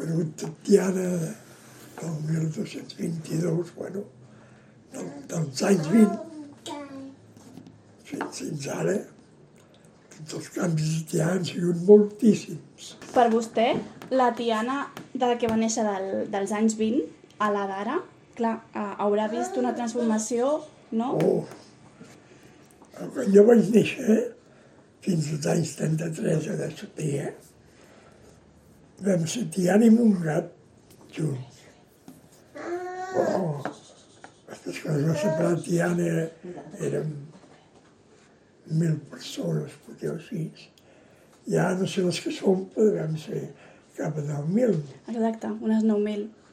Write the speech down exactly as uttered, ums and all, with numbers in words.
conegut Tiana del mil dos-cents vint-i-dos, bueno, del, dels anys vint, fins, fins ara, tots els canvis de Tiana han sigut moltíssims. Per vostè, la Tiana de la que va néixer del, dels anys vint a la d'ara, clar, haurà vist una transformació, no? Oh, quan jo vaig néixer, fins als anys trenta-tres, a de Sotia, vam ser Tiana i Montgat junts. Oh, després quan es va separar Tiana érem mil persones, potser o sis. Ja no sé les que som, però vam ser cap a deu mil. Exacte, unes nou mil.